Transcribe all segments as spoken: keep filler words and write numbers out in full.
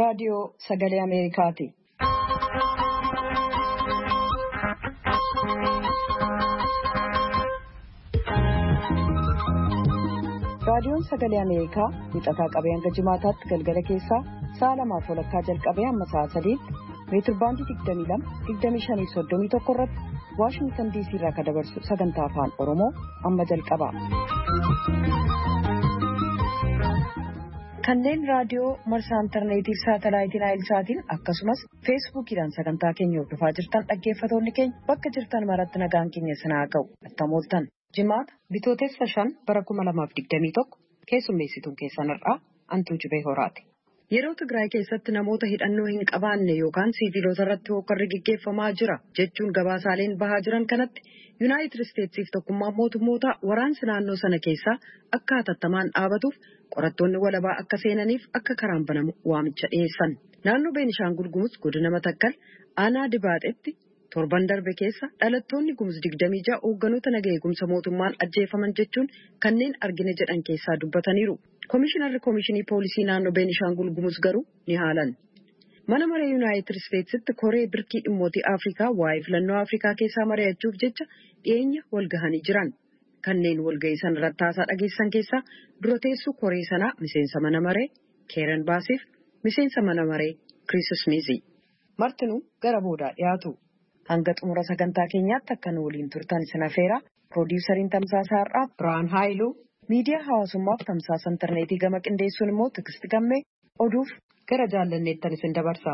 raadiyoo sagalee Ameerikaati. Raadiyoon sagalee Ameerikaa wixataa qabee hanga jimaataatti galgala keessaa sa'a lamaaf walakkaa jalqabee amma sa'a sadiitti meetir baandii digdamii lama digdamii shanii soddomii tokko irratti Waashingtan diisii irraa kan dabarsu sagantaa afaan Oromoo amma jalqaba. Kanneen raadiyoo marsaa intarneetii saatalaayitii Naayilsaatiin akkasumas feesbuukiidhaan sagantaa keenya hordofaa jirtan dhaggeeffatoonni keenya bakka jirtan maratti nagaan keenya sinaa ga'u attamooltan. Jimaata bitootessa shan bara kuma lamaaf digdamii tokko keessummeessituun keessanirraa Antuu Jibee Horaati. Yeroo Tigraay keessatti namoota hidhannoo hin qabaanne yookaan siviilota irratti hookarri gaggeeffamaa jira jechuun gabaasaaleen bahaa jiran kanatti Yuunaayitid Isteetsiif tokkummaa mootummoota waraansi naannoo sana keessaa akka hatattamaan dhaabatuuf qorattoonni walabaa akka seenaniif akka karaan banamu waamicha dhiyeessan. Naannoo Beenishaangul Gumuz godina Matakkal aanaa Dibaaxetti torban darbe keessa dhalattoonni Gumuz digdamii ja'a hoogganoota nagaa eegumsa mootummaan ajjeefaman jechuun kanneen argine jedhan keessaa dubbataniiru. Komishinarri Komishinii Poolisii naannoo Beenishaangul Gumuz garuu ni haalan. Mana maree Yuunaayitid Isteetsitti koree birkii dhimmootii Afrikaa waa'ee filannoo Afrikaa keessaa mari'achuuf jecha dhiyeenya walgahanii jiran. Kanneen walgahii sana irratti haasaa dhageessan keessaa dura teessuu koree sanaa miseensa mana maree Keeren Baasiif miseensa mana maree Kiriis Ismiizi. Martinuu gara boodaa dhiyaatu. Hanga xumura sagantaa keenyaatti akka nu waliin turtan isin affeera. Piroodyusariin tamsaasaa har'aa Birhaan Haayiluu, miidiyaa hawaasummaaf tamsaasa intarneetii gama qindeessuun immoo Tigisti Gammee oduuf gara jaallanneettan isin dabarsa.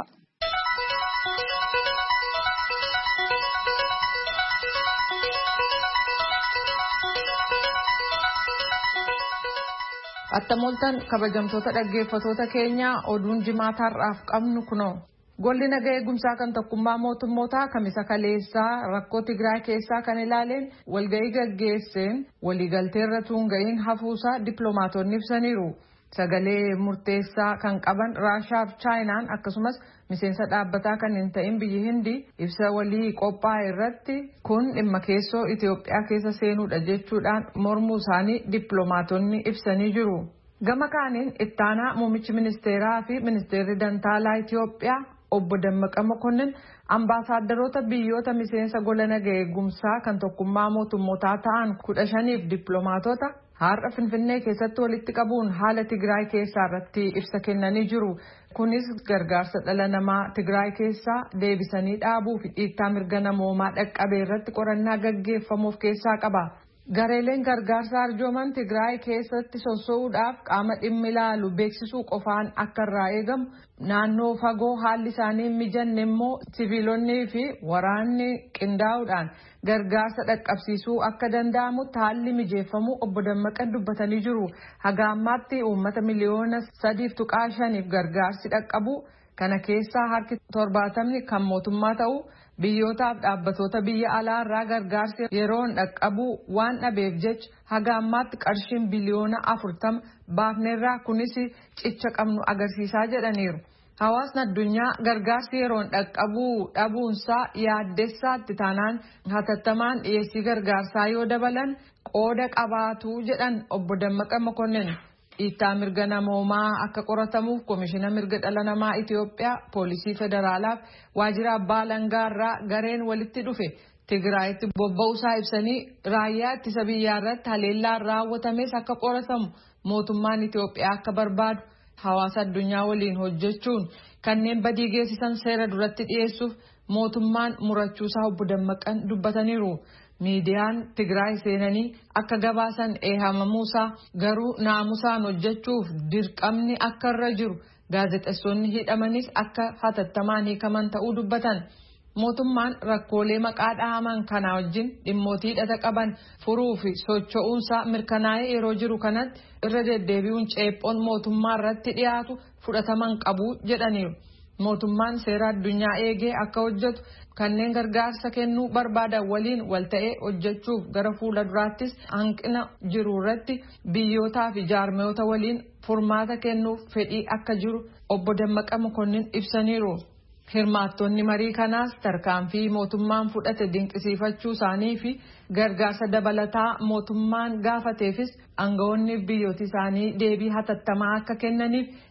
Attamooltan kabajamtoota dhaggeeffatoota keenyaa oduun jimaata har'aaf qabnu kunoo. Golli nagaa eegumsaa kan tokkummaa mootummootaa kamisa kaleessaa rakkoo Tigraay keessaa kan ilaaleen walgahii gaggeesseen waliigalteerra tuunga'iin hafuusaa dippiloomaatonni ibsaniiru. Sagalee murteessaa kan qaban Raashaa fi Chaayinaan akkasumas miseensa dhaabbataa kan hin ta'in biyyi Hindii ibsa walii qophaa'e irratti kun dhimma keessoo Itoophiyaa keessa seenuudha jechuudhaan mormuu isaanii dippiloomaatonni ibsanii jiru. Gama kaaniin ittaanaa muummichi ministeeraa fi ministeerri dantaalaa Itoophiyaa Obbo Dammaqa Mokonnin ambaasaaddaroota biyyoota miseensa gola nagaa eegumsaa kan tokkummaa mootummootaa ta'an kudha shaniif dippiloomaatota har'a Finfinnee keessatti walitti qabuun haala Tigraay keessaa irratti ibsa kennanii jiru. Kunis gargaarsa dhala namaa Tigraay keessaa deebisanii dhaabuu fi dhiittaa mirga namoomaa dhaqqabee irratti qorannaa gaggeeffamuuf keessaa qaba. Gareeleen gargaarsa arjooman Tigraay keessatti sossoo'uudhaaf qaama dhimmi ilaalu beeksisuu qofaan akka irraa eegamu naannoo fagoo haalli isaanii hin mijanne immoo siviilonnii fi waraanni qindaa'uudhaan gargaarsa dhaqqabsiisuu akka danda'amutti haalli mijeeffamuu obbo Dammaqan dubbatanii jiru. Haga ammaatti uummata miliyoona sadiif tuqaa shaniif gargaarsi dhaqqabu kana keessaa harki torbaatamni kan mootummaa ta'u. Biyyootaaf dhaabbatoota biyya alaa irraa gargaarsi yeroon dhaqqabu waan dhabeef jecha haga ammaatti qarshiin biliyoona afurtama baafneerraa kunis cicha qabnu agarsiisaa jedhaniiru. Hawaasni addunyaa gargaarsi yeroon dhaqqabuu dhabuunsaa yaaddessaatti taanaan hatattamaan dhiyeessii gargaarsaa yoo dabalan qooda qabaatu jedhan obbo Dammaqa Mokonnin. Dhiittaa mirga namoomaa akka qoratamuuf Komishina Mirga Dhala Namaa Itoophiyaa Poolisii Federaalaaf Waajjira Abbaa Alangaa irraa gareen walitti dhufe Tigraayitti bobba'uusaa ibsanii raayyaa ittisa biyyaa irratti haleellaan raawwatames akka qoratamu mootummaan Itoophiyaa akka barbaadu hawaasa addunyaa waliin hojjechuun kanneen badii geessisan seera duratti dhiyeessuuf mootummaan murachuusaa obbo Dammaqan dubbataniiru. Miidiyaan Tigraay seenanii akka gabaasan eehamamuusaa garuu naamusaan hojjechuuf dirqamni akka irra jiru gaazexeessonni hidhamanis akka hatattamaan hiikaman ta'uu dubbatan. Mootummaan rakkoolee maqaa dhahaman kana wajjin dhimmootii hidhata qaban furuu fi socho'uunsaa mirkanaa'ee yeroo jiru kanatti irra deddeebi'uun ceephoon mootummaa irratti dhiyaatu fudhataman qabu jedhaniiru. Mootummaan seera addunyaa eegee akka hojjetu kanneen gargaarsa kennuu barbaadan waliin wal ta'ee hojjechuuf gara fuula duraattis hanqina jiru irratti biyyootaa fi jaarmiyoota waliin furmaata kennuuf fedhii akka jiru obbo Dammaqa Mokonnin ibsaniiru. Hirmaattonni marii kanaas tarkaanfii mootummaan fudhate dinqisiifachuu isaanii fi gargaarsa dabalataa mootummaan gaafateefis aangawoonni biyyooti isaanii deebii hatattamaa akka kennaniif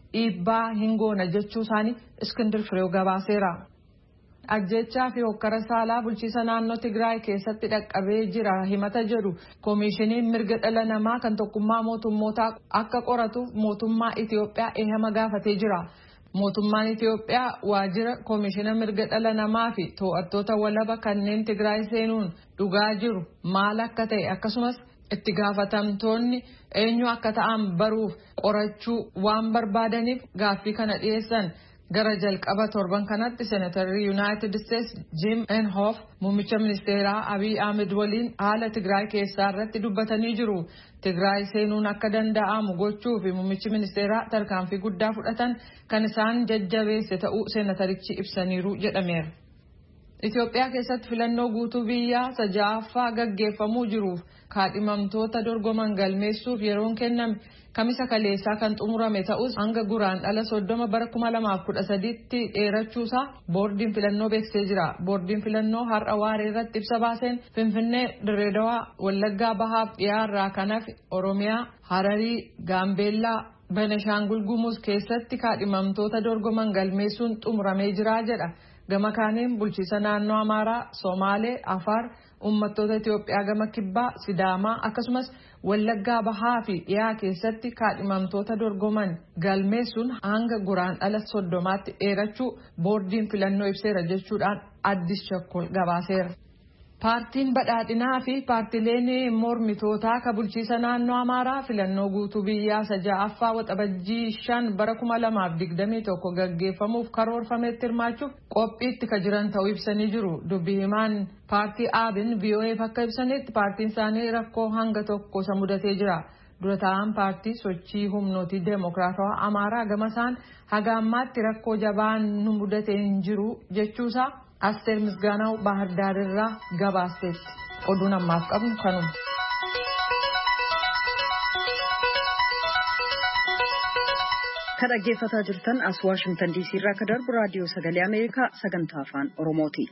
dhiibbaa hin goona jechuu isaanii Iskindir Fireew gabaaseera. Ajjechaa fi hokkara saalaa bulchiisa naannoo Tigraay keessatti dhaqqabee jira himata jedhu koomishiniin mirga dhala namaa kan tokkummaa mootummootaa akka qoratuuf mootummaa Itiyoophiyaa eeyyama gaafatee jira. Mootummaan Itiyoophiyaa waajjira koomishina mirga dhala namaa fi to'attoota walaba kanneen Tigraay seenuun dhugaa jiru maal akka ta'e akkasumas itti gaafatamtoonni eenyu akka ta'an baruuf qorachuu waan barbaadaniif gaaffii kana dhiyeessan. Gara jalqaba torban kanatti Senatarri United States Jim Inhofe muummicha ministeeraa Abiy Ahmed waliin haala Tigraay keessaa irratti dubbatanii jiru. Tigraay seenuun akka danda'amu gochuu fi muummichi ministeeraa tarkaanfii guddaa fudhatan kan isaan jajjabeesse ta'uu senatarichi ibsaniiru jedhameera. Itoophiyaa keessatti filannoo guutuu biyyaa sajaaffaa gaggeeffamuu jiruuf kaadhimamtoota dorgoman galmeessuuf yeroon kenname kamisa kaleessaa kan xumurame ta'us hanga guraandhala soddoma bara kuma lamaaf kudha sadiitti dheerachuusaa boordiin filannoo beeksisee jira. Boordiin filannoo har'a waaree irratti ibsa baaseen Finfinnee, Dirreedawaa, Wallaggaa Bahaaf dhiyaarraa kan hafe Oromiyaa, Hararii, Gaambeellaa, Beneshaangul Gumuz keessatti kaadhimamtoota dorgoman galmeessuun xumuramee jira jedha. Gama kaaniin bulchiisa naannoo Amaaraa, Somaalee, Afaar, uummattoota Itoophiyaa gama Kibbaa, Sidaamaa akkasumas Wallaggaa Bahaa fi dhiyaa keessatti kaadhimamtoota dorgoman galmeessuun hanga guraandhala soddomaatti dheerachuu boordiin filannoo ibseera jechuudhaan Addis Chakkol gabaaseera. Paartiin badhaadhinaa fi paartileen mormitootaa ka bulchiisa naannoo Amaaraa filannoo guutuu biyyaa saja'affaa waxabajjii shan bara kuma lamaaf digdamii tokko gaggeeffamuuf karoorfametti hirmaachuuf qophiitti ka jiran ta'uu ibsanii jiru. Dubbi himaan paartii Aabin V O F akka ibsanitti paartiin isaanii rakkoo hanga tokko isa mudatee jira. Dura taa'an paartii sochii humnootii deemokiraatawaa Amaaraa gama isaan haga ammaatti rakkoo jabaan nu mudatee hin jiru jechuusaa Asteer Misgaanaw Bahar Daar irraa gabaasteetti. Oduun ammaaf qabnu kanuma. Kan dhaggeeffataa jirtan as Waashingtan D C irraa kan darbu raadiyoo sagalee Ameerikaa sagantaa afaan Oromooti.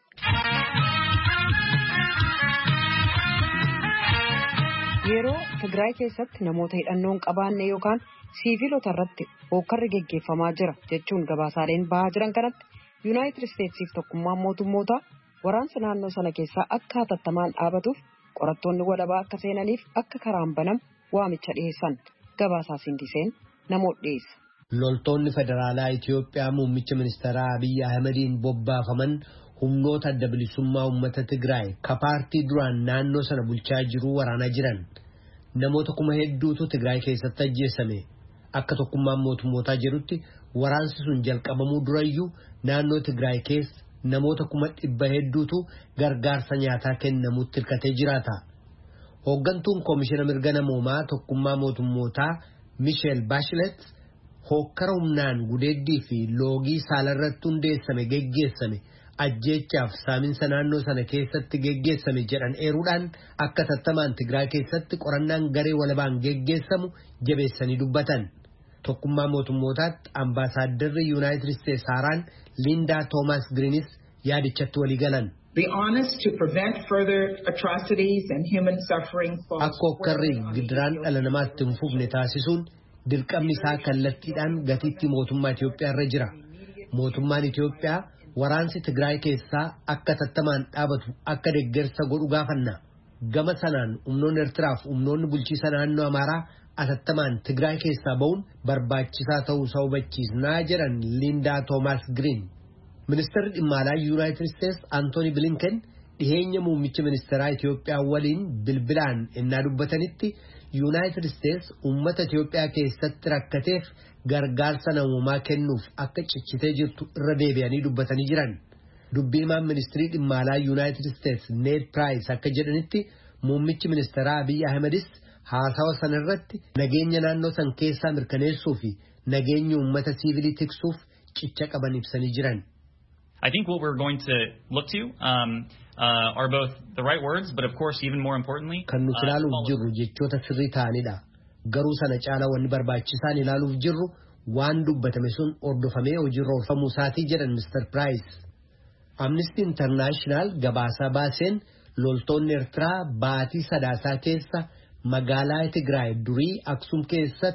Yeroo Tigraay keessatti namoota hidhannoon qabaanne yookaan siiviilota irratti hokkarri geggeeffamaa jira jechuun gabaasaaleen bahaa jiran kanatti Yuunaayitid Isteetsiif tokkummaan mootummoota waraansa naannoo sana keessaa akka hatattamaan dhaabatuuf qorattoonni walabaa akka seenaniif akka karaan banamu waamicha dhiyeessan. Gabaasaa Sindiseen namoota dhiyeessa. Loltoonni federaalaa Itiyoophiyaa muummicha ministeeraa Abiy Ahmediin bobbaafaman humnoota adda bilisummaa uummata Tigraay ka paartii duraan naannoo sana bulchaa jiru waraanaa jiran. Namoota kuma hedduutu Tigraay keessatti ajjeesame. Akka tokkummaan mootummootaa jedhutti waraansi sun jalqabamuu durayyuu naannoo Tigraay keessa namoota kuma dhibba hedduutu gargaarsa nyaataa kennamuutti hirkatee jiraata. Hooggantuun koomishina mirga namoomaa tokkummaa mootummootaa Michelle Bachelet hokkara humnaan gudeeddii fi loogii saalarratti hundeessame geggeessame ajjeechaaf saaminsa naannoo sana keessatti geggeessame jedhan eeruudhaan akka tattamaan Tigraay keessatti qorannaan garee walabaan geggeessamu jabeessanii dubbatan. Tokkummaa mootummootaatti ambaasaaddarri Yuunaayitid Isteets haaraan Lindaa Toomas Giriinis yaadichatti walii galan. Be honest to prevent further atrocities and human suffering. Akka hokkarri gidiraan dhala namaatti hin fufne taasisuun dirqamni isaa kallattiidhaan gatiitti mootummaa Itiyoophiyaa irra jira. Mootummaan Itiyoophiyaa waraansi Tigraay keessaa akka tattamaan dhaabatu akka deeggarsa godhu gaafanna. Gama sanaan humnoonni Eertiraaf humnoonni bulchiisa naannoo Amaaraa atattamaan Tigraay keessaa ba'uun barbaachisaa ta'uu isaa hubachiisnaa jedhan Lindaa Toomas Giriin. Ministeerri dhimma alaa Yuunaayitid Isteets Antooni Bilinken dhiheenya muummicha ministeeraa Itiyoophiyaa waliin bilbilaan innaa dubbatanitti Yuunaayitid Isteets uummata Itiyoophiyaa keessatti rakkateef gargaarsa namoomaa kennuuf akka cichitee jirtu irra deebi'anii dubbatanii jiran. Dubbii himaan ministirii dhimma alaa Yuunaayitid Isteets Ned Price akka jedhanitti muummichi ministeeraa Abiy Ahmedis haasawa sanarratti nageenya naannoo san keessaa mirkaneessuu fi nageenya uummata siivilii tiksuuf cicha qaban ibsanii jiran. I think what we're going to look to um, uh, are both the right words, but of course, even more importantly, kan nuti ilaaluuf jirru jechoota sirrii ta'anidha. Garuu sana caalaa wanni barbaachisaan ilaaluuf jirru waan dubbatame sun hordofamee hojiirra oolfamuu isaatii jedhan Mister Price. Amnesty International gabaasaa baaseen loltoonni Eertiraa baatii sadaasaa keessa magaalaa Tigraay durii Aksum keessatti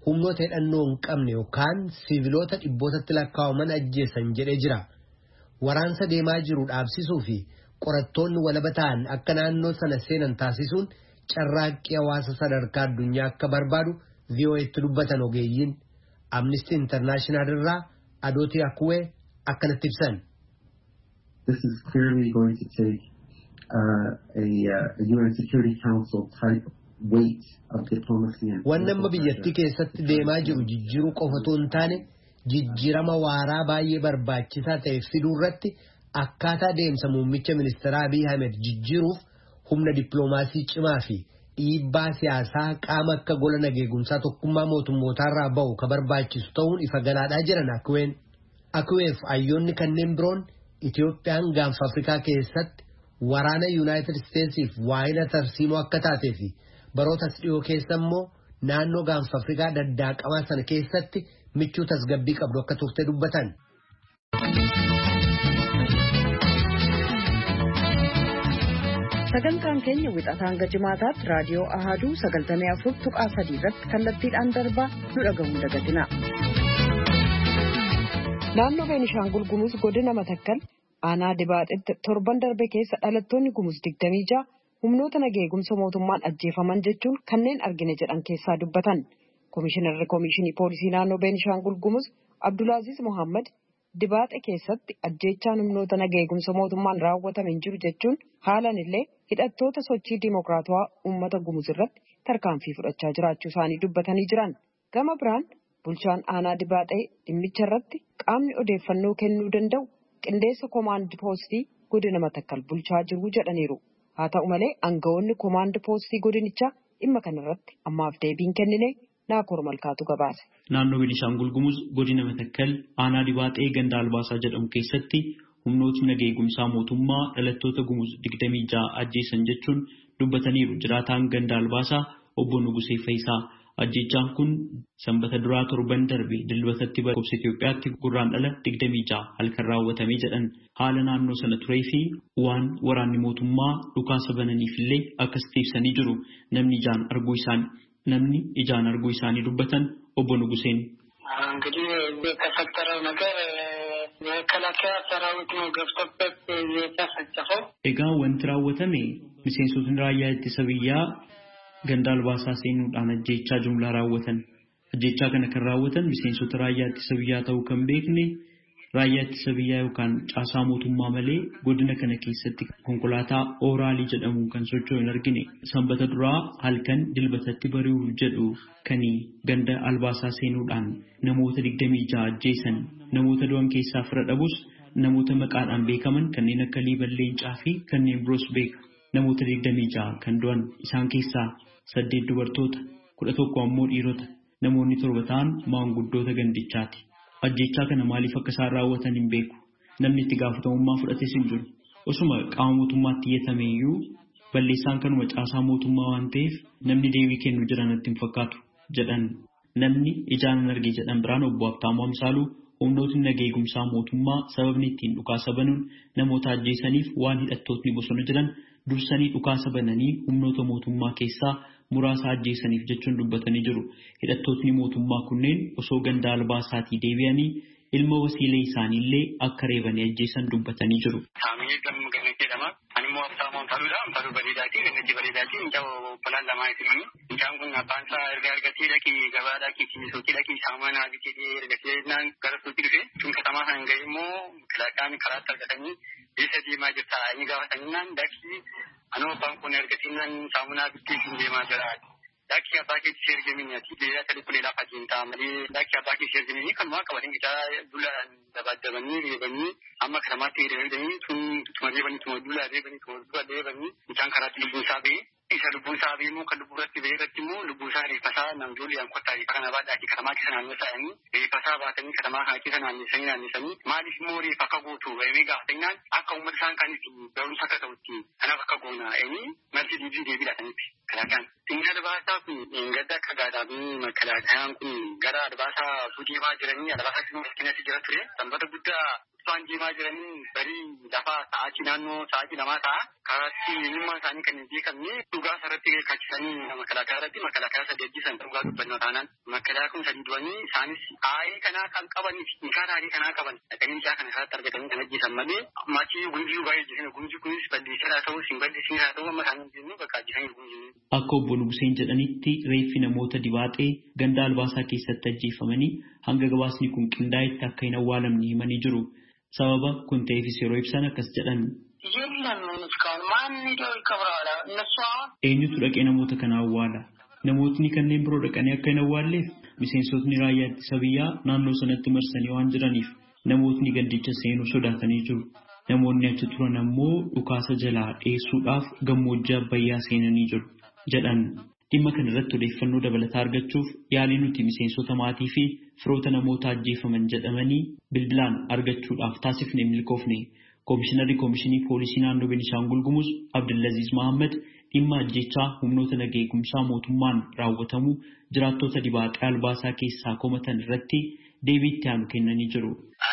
humnoota hidhannoo hin qabne yookaan siiviloota dhibbootatti lakkaa'aman ajjeesan jedhee jira. Waraansa deemaa jiru dhaabsisuu fi qorattoonni walaba ta'an akka naannoo sana seenan taasisuun carraaqqii hawaasa sadarkaa addunyaa akka barbaadu V O A'tti dubbatan ogeeyyiin. Amnesty International irraa Adooti Akuwee akkanatti ibsan. This is clearly going to take uh, a, uh, a U N Security Council type weight of diplomacy and Waan amma biyyattii keessatti deemaa jiru jijjiiruu qofatu hin taane jijjiirama waaraa baay'ee barbaachisaa ta'e fiduu irratti akkaataa deemsa muummicha ministeeraa Abiy Ahmed jijjiiruuf humna dippiloomaasii cimaa fi dhiibbaa siyaasaa qaama akka gola nageegumsaa tokkummaa mootummootaarraa ba'u ka barbaachisu ta'uun ifa galaadhaa jiran Akuween. Akuweef ayyoonni kanneen biroon Itoophiyaan gaanfa Afrikaa keessatti waraana Yuunaayitid Isteetsiif waa'ila tarsiimoo akka taatee fi barootas dhiyoo keessa immoo naannoo gaanfa Afrikaa daddaaqamaa sana keessatti michuu tasgabbii qabdu akka turte dubbatan. Sagantaan keenya wixataa hanga jimaataatti raadiyoo Ahaduu sagaltamii afur tuqaa sadii irratti kallattiidhaan darbaa nu dhagahuun dagatina. Naannoo Beenishaangul Gumuz godina Matakkal aanaa Dibaaxetti torban darbe keessa dhalattoonni Gumuz digdamii ja'a humnoota nageegumsa mootummaan ajjeefaman jechuun kanneen argine jedhan keessaa dubbatan. Komishinarri Komishinii Poolisii naannoo Beenishaangul Gumuz Abdulaaziz Mohaammed Dibaaxe keessatti ajjeechaan humnoota nageegumsa mootummaan raawwatame hin jiru jechuun haalan illee hidhattoota sochii dimokiraatawaa uummata Gumuz irratti tarkaanfii fudhachaa jiraachuu isaanii dubbatanii jiran. Gama biraan bulchaan aanaa Dibaaxee dhimmicha irratti qaamni odeeffannoo kennuu danda'u qindeessa koomaandi poostii godina Matakkal bulchaa jiru jedhaniiru. Haa ta'u malee aangawoonni koomaandi poostii godinichaa dhimma kanarratti ammaaf deebiin kennine Naakoor Malkaatu gabaase. Naannoo Beenishaangul Gumuz godina Matakkal aanaa Dibaaxee ganda Albaasaa jedhamu keessatti humnootni nageegumsaa mootummaa dhalattoota Gumuz digdamii ja'a ajjeesan jechuun dubbataniiru. Jiraataan ganda Albaasaa obbo Nugusee Faayisaa ajjeechaan kun sanbata duraa torban darbe dilbatatti lakkoofsa Itoophiyaatti gurraandhala digdamii ja'a halkan raawwatamee jedhan. Haala naannoo sana turee fi waan waraanni mootummaa dhukaasa bananiif illee akkasitti ibsanii jiru. Namni ijaan arguu isaanii namni ijaan arguu isaanii dubbatan obbo Nuguseen. እንግዲህ የተፈጠረው ነገር የመከላከያ ሰራዊት ነው ገብቶበት የተፈጸመው። Egaa wanti raawwatame miseensotni raayyaa ittisa biyyaa ganda Albaasaa seenuudhaan ajjeechaa jumlaa raawwatan. Ajjeechaa kana kan raawwatan miseensota raayyaa ittisa biyyaa ta'uu kan beekne raayyaa ittisa biyyaa yookaan caasaa mootummaa malee godina kana keessatti konkolaataa ooraalii jedhamu kan socho'u hin argine. Sanbata duraa halkan dilbatatti bari'uuf jedhu kani ganda Albaasaa seenuudhaan namoota digdamii ja'a ajjeesan. Namoota du'an keessaa fira dhabus namoota maqaadhaan beekaman kanneen akka Liiban Leencaa fi kanneen biroos beeka. Namoota digdamii ja'a kan du'an isaan keessaa saddeet dubartoota kudha tokko ammoo dhiirota. Namoonni torba ta'an maanguddoota gandichaati. Ajjeechaa kana maaliif akka isaan raawwatan hin beeku. Namni itti gaafatamummaa fudhates hin jiru. Osuma qaama mootummaatti iyyatame iyyuu balleessaan kanuma caasaa mootummaa waan ta'eef namni deebii kennu jiran natti hin fakkaatu jedhan. Namni ijaan arge jedhan biraan obbo Habtaamuu Amsaaluu humnootni nageegumsaa mootummaa sababni ittiin dhukaasa banuun namoota ajjeesaniif waan hidhattootni bosona jiran dursanii dhukaasa bananii humnoota mootummaa keessaa muraasa ajjeesaniif jechuun dubbatanii jiru. Hidhattootni mootummaa kunneen osoo ganda Albaasaatii deebi'anii ilma wasiilee isaaniillee akka reebanii ajjeesan dubbatanii jiru. Ano bangkun ergatinan samuna bikin dema berat. Daki abaki sergemini ati dera tadi kulela kajinta mali daki abaki sergemini kan ma kawarin kita bulan dapat dabani rebani amma kramati rebani tun tumari bani tum dula rebani tum dula rebani jang karati lubu sabi isa lubu sabi mu kan lubu rati berekati mu lubu sari pasa nang juli yang kota di kana bada di kramaki sana nesa ini e pasa batani kramaka ki sana ni sani ni sani mali mori pakagutu e mega tingnan aka umur san kan ti baru saka tauti ana pakaguna ini masih di di bila tani kalakan tinggal bahasa ku ingada kagada bi makalakan ku gara bahasa puji ma jirani bahasa ku kena sejarah tu tambah tu buta Sanji majirani beri dapat sahaja nano sahaja nama ta karatti eenyummaa isaanii kan hin beekamne dhugaa irratti kaachisanii makalaakaa irratti makalaakaa sadii ajjisan dhugaa dubbannoo taanaan makalaakaa kun sadii du'anii isaanis aayee kanaa kan qabanii fi nikaa aayee kanaa qaban dhaqanii isaa kan irratti argatanii kan ajjisan malee maatii gumjii baay'ee ajjisan gumjii kunis balleessaa ta'uu hin balleessin haa ta'uu amma isaanii jennu bakka ajjisan gumjii. Akka obbo Nuguseen jedhanitti reeffi namoota dibaaxee ganda albaasaa keessatti ajjeefamanii hanga gabaasni kun qindaa'etti akka hin awwaalamne himanii jiru. Sababa kun ta'eefis yeroo ibsan akkas jedhan. Eenyutu dhaqee namoota kana awwaala? Namootni kanneen biroo dhaqanii akka hin awwaalleef miseensotni raayyaa ittisa biyyaa naannoo sanatti marsanii waan jiraniif namootni gandicha seenuu sodaatanii jiru. Namoonni achi turan ammoo dhukaasa jalaa dheessuudhaaf gammoojjii Abbayyaa seenanii jiru jedhan. Dhimma kana irratti odeeffannoo dabalataa argachuuf yaalii nuti miseensota maatii fi firoota namoota ajjeefaman jedhamanii bilbilaan argachuudhaaf taasifne milkoofne. Komishinarri Komishinii Poolisii Naannoo Beenishaangul Gumuz Abdulaziz Mohammed dhimma ajjechaa humnoota nagaa eegumsaa mootummaan raawwatamu jiraattota dibaaxee albaasaa keessaa komatan irratti deebii itti aanu kennanii jiru.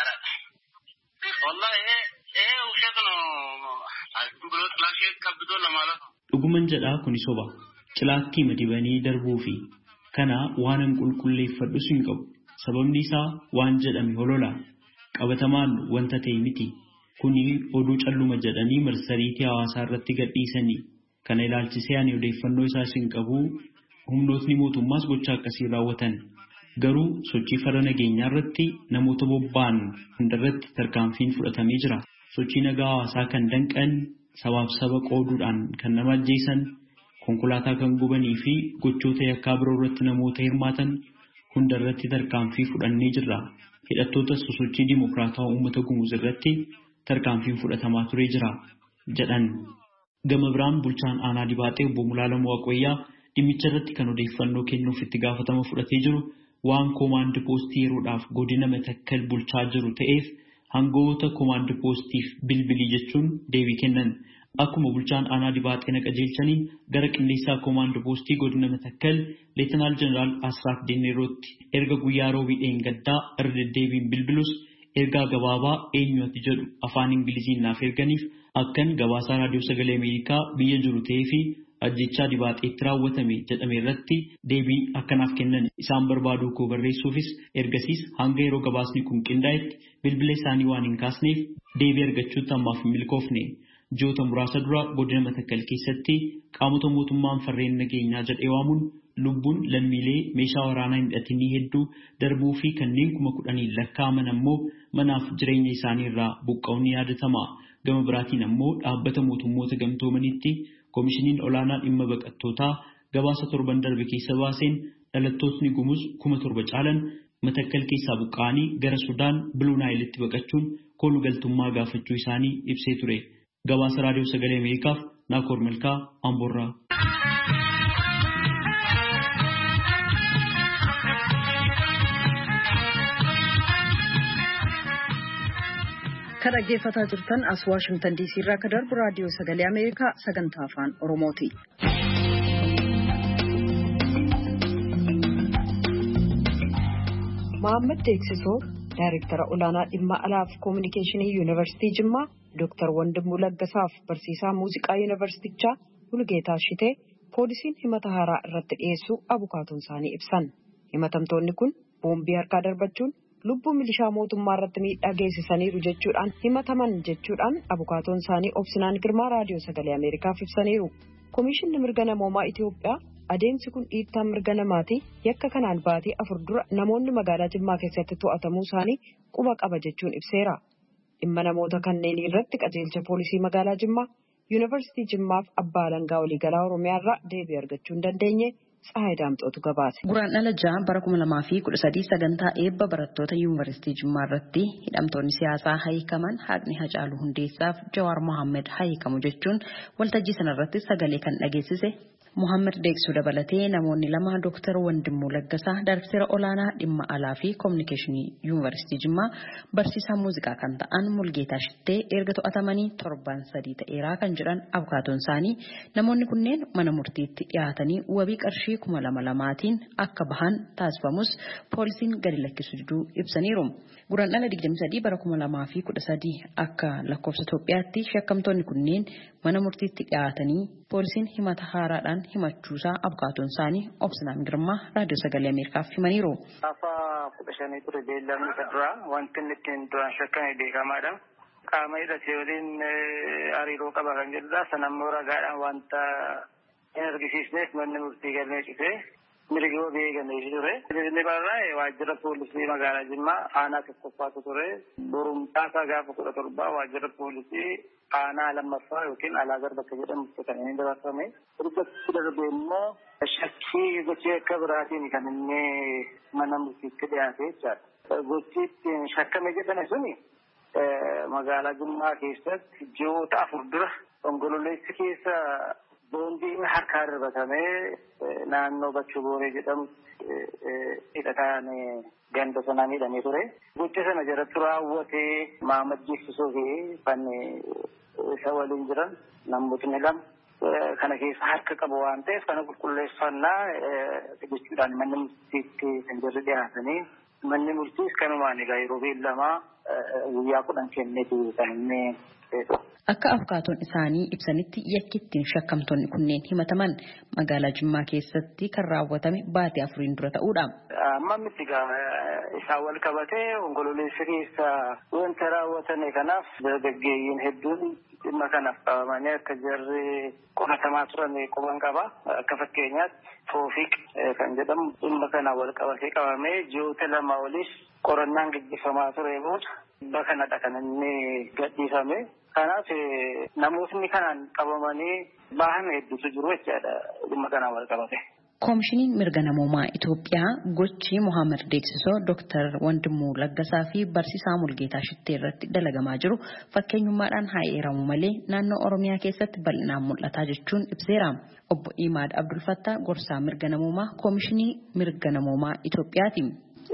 Dhuguman jedhaa kuni soba. Cilaattii madibanii darbuu fi kana waan hin qulqulleeffadhus hin qabu. Sababni isaa waan jedhame holola. Qabatamaan wanta ta'e miti. Kuni oduu calluma jedhanii marsariitii hawaasaa irratti gadhiisanii kana ilaalchisee ani odeeffannoo isaas hin qabu. Humnootni mootummaas gocha akkasii raawwatan. Garuu sochii farra nageenyaa irratti namoota bobba'an hundarratti tarkaanfiin fudhatamee jira. Sochii nagaa hawaasaa kan danqan sabaaf saba qooduudhaan kan nama ajjeesan konkolaataa kan gubanii fi gochoota yakkaa biroo irratti namoota hirmaatan hundarratti tarkaanfii fudhannee jirra. Hidhattoota sosochii dimokiraataa uummata Gumuz irratti tarkaanfiin fudhatamaa turee jira jedhan. Gama biraan bulchaan aanaa dibaaxee obbo Mulaalamuu Waaqoyyaa dhimmicha irratti kan odeeffannoo kennuuf itti gaafatama fudhatee jiru waan koomaandi poostii yeroodhaaf godina Matakkal bulchaa jiru ta'eef hangoota koomaandi poostiif bilbilii jechuun deebii kennan. Akkuma bulchaan aanaa dibaaxee naqajeelchaniin gara qindeessaa koomaandi poostii godina Matakkal Leetinaal Jeneraal Asraaf Denneerootti erga guyyaa roobii dheengaddaa irra deddeebiin bilbilus ergaa gabaabaa eenyu ati jedhu afaan Ingiliziin naaf erganiif akkan gabaasaa raadiyoo sagalee Ameerikaa biyya jiru ta'ee fi ajjechaa dibaaxeetti raawwatame jedhame irratti deebii akkanaaf kennan isaan barbaaduu koo barreessuufis ergasiis hanga yeroo gabaasni kun qindaa'etti bilbila isaanii waan hin kaasneef deebii argachuutti ammaaf hin milkoofne. Ji'oota muraasa dura godina Matakkal keessatti qaamota mootummaan farreen nageenyaa jedhee waamuun lubbuun lammiilee meeshaa waraanaa hin hidhatinii hedduu darbuu fi kanneen kuma kudhanii lakkaa'aman ammoo manaaf jireenya isaanii irraa buqqa'uun ni yaadatama. Gama biraatiin ammoo dhaabbata mootummoota gamtoomanitti komishiniin olaanaa dhimma baqattootaa gabaasa torban darbe keessa baaseen dhalattootni Gumuz kuma torba caalan Matakkal keessaa buqqa'anii gara Sudaan Biluu Naayilitti baqachuun kooluu galtummaa gaafachuu isaanii ibsee ture. Gabaasa raadiyoo sagalee Ameerikaaf Naakoor Malkaa Amboorraa. Kan dhaggeeffataa jirtan as Waashingtan D C irraa kan darbu raadiyoo sagalee Ameerikaa sagantaa afaan Oromooti. Mohaammed Deeksisoo Daayireektara olaanaa dhimma alaa fi koominikeeshinii Yuunivarsiitii Jimmaa Dooktar Wandimuu Laggasaaf barsiisaa muuziqaa yuunivarsiitichaa Mulugeetaa Shitee poolisiin himata haaraa irratti dhiyeessuu abukaatoon isaanii ibsan. Himatamtoonni kun boombii harkaa darbachuun lubbuu milishaa mootummaa irratti miidhaa geessisaniiru jechuudhaan himataman jechuudhaan abukaatoon isaanii obsinaan Girmaa raadiyoo sagalee Ameerikaaf ibsaniiru. Komishinni mirga namoomaa Itoophiyaa adeemsi kun dhiittaa mirga namaati yakka kanaan baatii afur dura namoonni magaalaa Jimmaa keessatti to'atamuu isaanii quba qaba jechuun ibseera. Dhimma namoota kanneen irratti qajeelcha poolisii magaalaa Jimmaa Yuunivarsiitii Jimmaaf abbaa alangaa waliigalaa Oromiyaa irraa deebii argachuu hin dandeenye. Tsahaay Daamxootu gabaase. Guraandhala ja'a bara kuma lamaa fi kudha sadii sagantaa eebba barattoota yuunivarsiitii Jimmaa irratti hidhamtoonni siyaasaa hiikaman Haaqni Hacaaluu Hundeessaaf Jawaar Mohaammed hiikamu jechuun waltajjii sanarratti sagalee kan dhageessise Muhammad Deeksuu dabalatee namoonni lama Dooktar Wandimmoo Laggasaa Daayirektara olaanaa dhimma alaa fi koominikeeshinii Yuunivarsiitii Jimmaa barsiisaa muuziqaa kan ta'an Mulgeetaa Shittee erga to'atamanii torban sadii ta'eeraa kan jedhan abukaatoon isaanii namoonni kunneen mana murtiitti dhiyaatanii wabii qarshii kuma lama lamaatiin akka bahan taasifamus poolisiin gadi lakkisuu diduu ibsaniiru. Guraandhala digdamii sadii bara kuma lamaa fi kudha sadii akka lakkoofsa Itoophiyaatti shakkamtoonni kunneen mana murtiitti dhiyaatanii poolisiin himata haaraadhaan himachuusaa abukaatoon isaanii Obsinaan Girmaa raadiyoo sagalee Ameerikaaf himaniiru. Afaa kudha shanii ture beellamni isa duraa wanti inni ittiin duraan shakkame beekamaadha. Qaama hidhatee waliin hariiroo qaba kan jedhudha. Sanammoo ragaadhaan wanta hin argisiisneef manni murtii galmee citee mirgi wabii eegamee ture. Inni barraa waajjira poolisii magaalaa Jimmaa aanaa tokkoffaatu ture. Borumtaasaa gaafa kudha torbaa waajjira poolisii aanaa lammaffaa yookiin Alaagar bakka jedhamutti kan inni dabarfame. Ergatti darbee immoo shakkii gochii akka biraatiin kan inni mana murtiitti dhiyaate jechaadha. Gochii ittiin shakkame jedhame suni magaalaa Jimmaa keessatti ji'oota afur dura onkololeessi keessa boondiin harkaa darbatamee naannoo Bachuu Booree jedhamu hidhataan ganda sanaa miidhamee ture. Gocha sana jalatti raawwatee Maamad Jeessisoo fi kan isa waliin jiran namootni lama kana keessa harka qabu waan ta'eef kana qulqulleeffannaa jechuudhaan manni murtiitti kan jirri dhiyaatanii manni murtiis kanumaan egaa yeroo beellamaa guyyaa kudhan kenneetu kan inni Akka abukaatoon isaanii ibsanitti yakki ittiin shakkamtoonni kunneen himataman magaalaa Jimmaa keessatti kan raawwatame baatii afuriin dura ta'uudha. Amma miti isaan wal qabatee onkololeessa keessa wanta raawwatame kanaaf dargaggeeyyiin hedduun dhimma kanaaf qabamanii akka jarri qoratamaa turan quban qaba. Akka fakkeenyaatti Toofiq kan jedhamu dhimma kana wal qabatee qabamee ji'oota lama olis qorannaan gaggeeffamaa ture booda dhimma kanadha kan inni gadhiifame. Kanaaf namootni kanaan qabamanii bahan hedduutu jiru jechaadha dhimma kanaan wal qabate. Koomishiniin mirga namoomaa Itoophiyaa gochi Muhammad Deeksisoo Dooktar Wandimmoo Laggasaa fi barsiisaa Mulgeetaa Shittee irratti dalagamaa jiru fakkeenyummaadhaan haa eeramu malee naannoo Oromiyaa keessatti bal'inaan mul'ataa jechuun ibseera. Obbo Imaad Abdulfattaa gorsaa mirga namoomaa Koomishinii mirga namoomaa Itoophiyaati.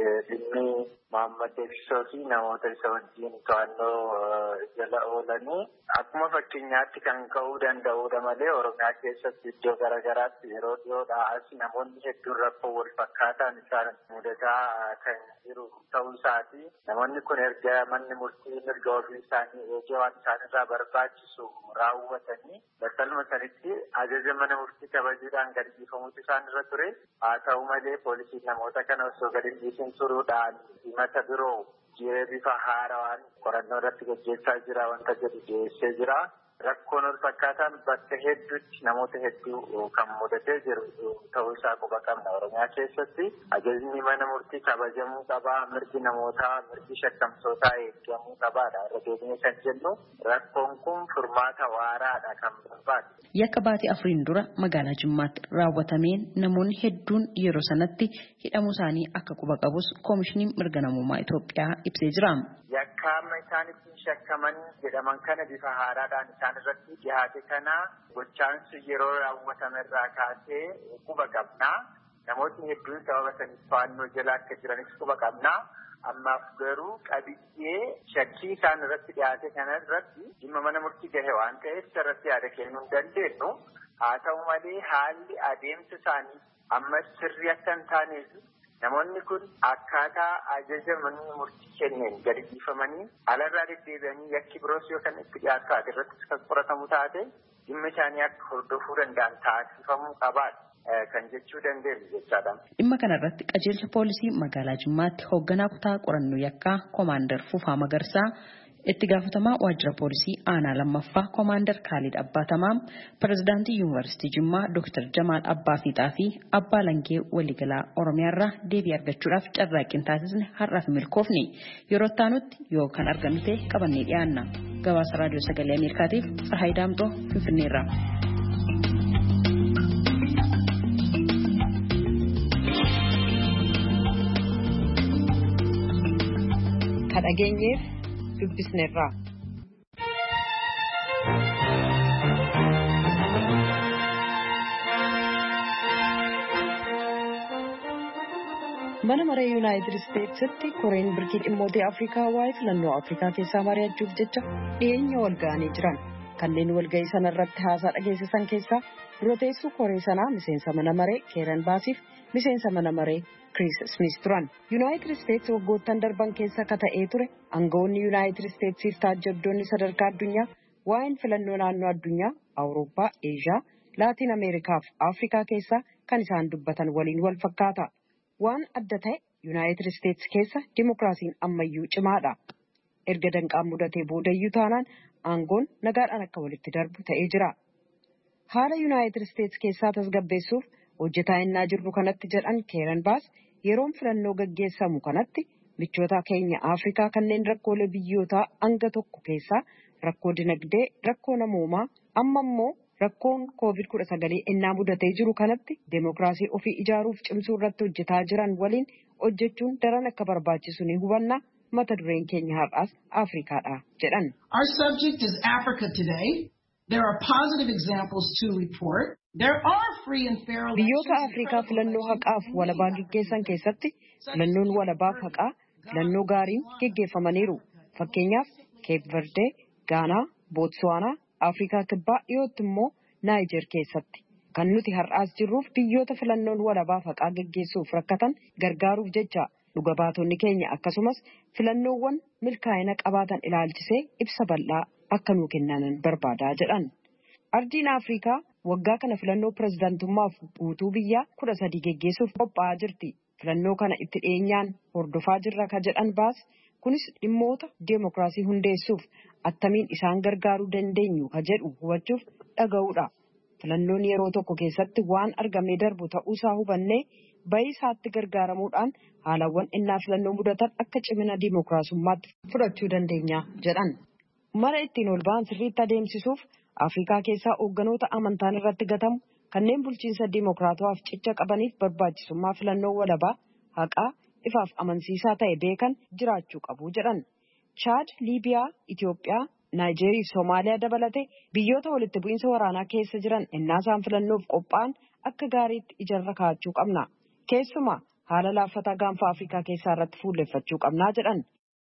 Muhammad Deeksisoo fi namoota isa wajjin to'annoo jala oolanii akkuma fakkeenyaatti kan ka'uu danda'udha malee Oromiyaa keessatti iddoo garaagaraatti yeroo dhiyoodhaa as namoonni hedduun rakkoo wal fakkaataan isaan mudataa kan jiru ta'uu isaati. Namoonni kun erga manni murtii mirga ofii isaanii eegee waan isaan irraa barbaachisu raawwatanii battaluma sanitti ajaja mana murtii kabajuudhaan gadi dhiifamuutu isaan irra ture. Haa ta'u malee poolisiin namoota kana osoo gadi dhiisin turuudhaan mata biroo jiree bifa haarawaan qorannoo irratti gaggeessaa jira wanta jedhu dhiyeessee jira. Rakkoon wal fakkaataan bakka hedduutti namoota hedduu kan mudatee jiru ta'uu isaa quba qabna. Oromiyaa keessatti ajajni mana murtii kabajamuu qabaa, mirgi namootaa, mirgi shakkamtootaa eegamuu qabaadha. Irra deemnee kan jennu rakkoon kun furmaata waaraadha kan barbaadu. Yakka baatii afuriin dura magaalaa Jimmaatti raawwatameen namoonni hedduun yeroo sanatti hidhamuu isaanii akka quba qabus Koomishiniin mirga namoomaa Itoophiyaa ibsee jira. Yakka amma isaan ittiin shakkaman jedhaman kana bifa haaraadhaan isaan irratti dhiyaate kana gochaansu yeroo raawwatame irraa kaasee quba qabnaa. Namoonni hedduun sababa saniif to'annoo jala akka jiranis quba qabnaa. Ammaaf garuu qabiyyee shakkii isaan irratti dhiyaate kana irratti dhimma mana murtii gahe waan ta'eef irratti yaada kennuu hin dandeenyu. Haa ta'u malee haalli adeemsa isaanii amma sirrii akka hin taaneef namoonni kun akkaataa ajaja manni murtii kenneen gadi dhiifamanii alarraa deddeebi'anii yakki biroos yookaan itti dhiyaatu taate irrattis kan qoratamu taate dhimma isaanii akka hordofuu danda'an taasifamuu qabaadha. Kan jechuu dandeenyu jechaadha. Dhimma kanarratti qajeelcha poolisii magaalaa Jimmaatti hoogganaa kutaa qorannoo yakkaa Koomaandar Fufaa Magarsaa, itti gaafatamaa waajjira poolisii aanaa lammaffaa Koomaandar Kaalid Abbaatamaa, pirezidaantii Yuunivarsiitii Jimmaa Dooktar Jamaal Abbaa Fiixaa fi Abbaa Langee waliigalaa Oromiyaarraa deebii argachuudhaaf carraaqqiin taasisne har'aaf milkoofne. Yeroo taanutti yoo kan argannu ta'e qabannee dhiyaanna. Gabaasa raadiyoo sagalee Ameerikaatiif Tsahaay Daamxoo Finfinneerraa. Dhageenyeef dubbisneerraa. Mana maree Yuunaayitid Isteetsitti koreen birkii dhimmoota Afrikaa waa'ee filannoo Afrikaa keessaa mari'achuuf jecha dhiyeenya wal ga'anii jiran. Kanneen walga'ii sana irratti haasaa dhageessisan keessaa dura teessuu koree sanaa miseensa mana maree Keeran Baasiif miseensa mana maree Chris Smith turan. Yuunaayitid Isteets waggoottan darban keessa akka ta'ee ture aangawoonni Yuunaayitid Isteetsiif taajjabdoonni sadarkaa addunyaa waa'een filannoo naannoo addunyaa Awurooppaa, Eeshiyaa, Laatiin Ameerikaa fi Afrikaa keessaa kan isaan dubbatan waliin wal fakkaata. Waan adda ta'e Yuunaayitid Isteets keessa dimokiraasiin ammayyuu cimaadha. Erga danqaan mudatee boodayyuu taanaan aangoon nagaadhaan akka walitti darbu ta'ee jira. Haala Yuunaayitid Isteets keessaa tasgabbeessuuf hojjetaa innaa jirru kanatti jedhan Keeran Baas yeroon filannoo gaggeessamu kanatti michoota keenya Afrikaa kanneen rakkoolee biyyootaa hanga tokko keessaa rakkoo dinagdee, rakkoo namoomaa, amma immoo rakkoon koovid kudha sagal innaa mudatee jiru kanatti deemokiraasii ofii ijaaruuf cimsuu irratti hojjetaa jiran waliin hojjechuun daran akka barbaachisu ni hubanna. Mata dureen keenya har'aas Afrikaadha jedhan. Our subject is Africa today. There are positive examples to report. There are free and fair elections. Biyyoota Afrikaa filannoo haqaaf walabaa gaggeessan keessatti filannoon walabaaf haqaa filannoo gaariin gaggeeffamaniiru. Fakkeenyaaf Keep Verde, Gaanaa, Bootsuwaanaa, Afrikaa Kibbaa dhiyootti immoo Naayijer keessatti. Kan nuti har'aas jirruuf biyyoota filannoon walabaaf haqaa gaggeessuuf rakkatan gargaaruuf jecha dhuga baatonni keenya akkasumas filannoowwan milkaa'ina qabaatan ilaalchisee ibsa bal'aa akka nuu kennan barbaadaa jedhan. Ardiin Afrikaa waggaa kana filannoo pirezidaantummaaf guutuu biyyaa kudha sadii gaggeessuuf qophaa'aa jirti. Filannoo kana itti dhiyeenyaan hordofaa jirra ka jedhan Baas kunis dhimmoota deemokiraasii hundeessuuf attamiin isaan gargaaruu dandeenyu ka jedhu hubachuuf dhaga'uudha. Filannoon yeroo tokko keessatti waan argamee darbu ta'uusaa hubannee bayii isaatti gargaaramuudhaan haalawwan innaa filannoo mudatan akka cimina deemokiraasummaatti fudhachuu dandeenya jedhan. Mara ittiin ol ba'an sirriitti adeemsisuuf Afrikaa keessaa hoogganoota amantaan irratti gatamu kanneen bulchiinsa deemokiraatawaaf cicha qabaniif barbaachisummaa filannoo walabaa haqaa ifaaf amansiisaa ta'e beekan jiraachuu qabu jedhan. Chaad, Liibiyaa, Itoophiyaa, Naayijeeriyaa fi Soomaaliyaa dabalatee biyyoota walitti bu'iinsa waraanaa keessa jiran innaasaan filannoof qophaa'an akka gaariitti ijarra kaa'achuu qabna. Keessumaa haala laaffataa gaanfa Afrikaa keessaa irratti fuulleffachuu qabnaa jedhan.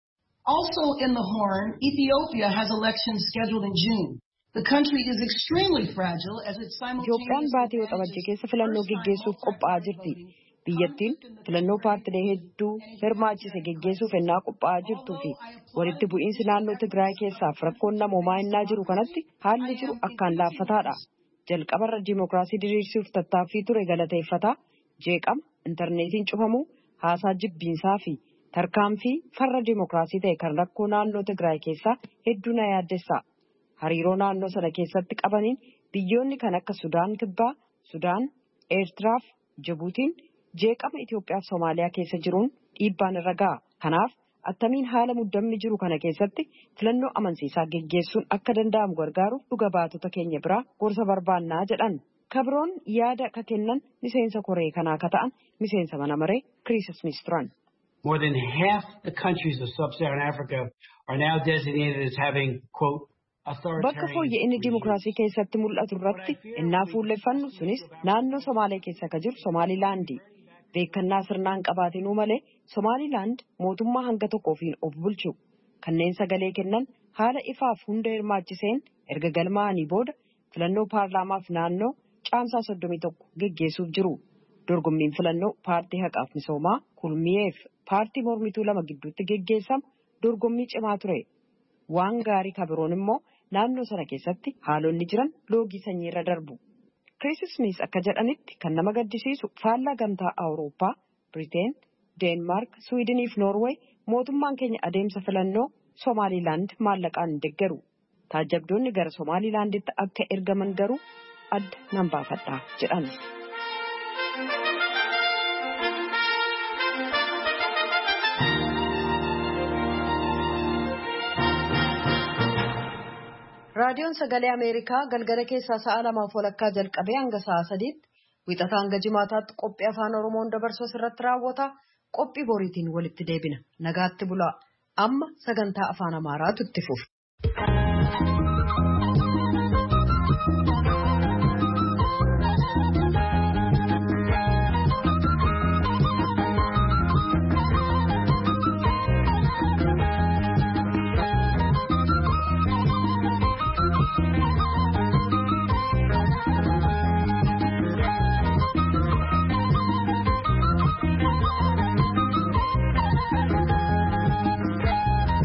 Also in the Horn, Ethiopia has elections scheduled in June. The country is extremely fragile as it simultaneously Itoophiyaan baatii waxabajjii keessa filannoo gaggeessuuf qophaa'aa jirti. Biyyattiin filannoo paartilee hedduu hirmaachise gaggeessuuf ennaa qophaa'aa jirtuu fi walitti bu'iinsi naannoo Tigraay keessaaf rakkoon namoomaa ennaa jiru kanatti haalli jiru akkaan laaffataadha. Jalqabarra diimokiraasii diriirsuuf tattaaffii ture galateeffataa jeeqama intarneetiin cufamuu haasaa jibbiinsaa fi tarkaanfii farra diimokiraasii ta'e kan rakkoo naannoo Tigraay keessaa hedduu na yaaddessa. Hariiroo naannoo sana keessatti qabaniin biyyoonni kan akka Sudaan Kibbaa, Sudaan, Eertiraa fi Jibuutiin jeeqama Itoophiyaa fi Soomaaliyaa keessa jiruun dhiibbaan irra ga'a. Kanaaf attamiin haala muddamni jiru kana keessatti filannoo amansiisaa geggeessuun akka danda'amu gargaaruuf dhuga baatota keenya biraa gorsa barbaannaa jedhan. Kabroon yaada akka kennan miseensa koree kanaa akka ta'an miseensa mana maree Chris Smith turan. More than half the countries of sub-Saharan Africa are now designated as having, quote, Bakka fooyya'inni diimokiraasii keessatti mul'atu irratti innaa fuulleffannu sunis naannoo Somaalee keessa akka jiru Somaalilaandi. Beekannaa sirnaan qabaatinuu malee Somaalilaand mootummaa hanga tokkoofiin of bulchu. Kanneen sagalee kennan haala ifaaf hunda hirmaachiseen erga galmaa'anii booda filannoo paarlaamaaf naannoo caamsaa soddomii tokko geggeessuuf jiru. Dorgommiin filannoo paartii haqaaf misoomaa kulmiyeef paartii mormituu lama gidduutti geggeessamu dorgommii cimaa ture. Waan gaarii kabiroon immoo naannoo sana keessatti haalonni jiran loogii sanyii irra darbu. Chris Smith akka jedhanitti kan nama gaddisiisu faallaa gamtaa Awurooppaa, Biriteen, Deenmaark, Swiidinii fi Noorweey mootummaan keenya adeemsa filannoo Somaalilaand maallaqaan hin deeggaru. Taajjabdoonni gara Somaalilaanditti akka ergaman garuu adda nan baafadha jedhan. Raadiyoon Sagalee Ameerikaa galgala keessaa sa'a lamaaf walakkaa jalqabee hanga sa'a sadiitti wixataa hanga jimaataatti qophii afaan Oromoon dabarsuu irratti raawwata. Qophii boriitiin walitti deebina. Nagaatti bulaa. Amma sagantaa afaan Amaaraatu itti fufa.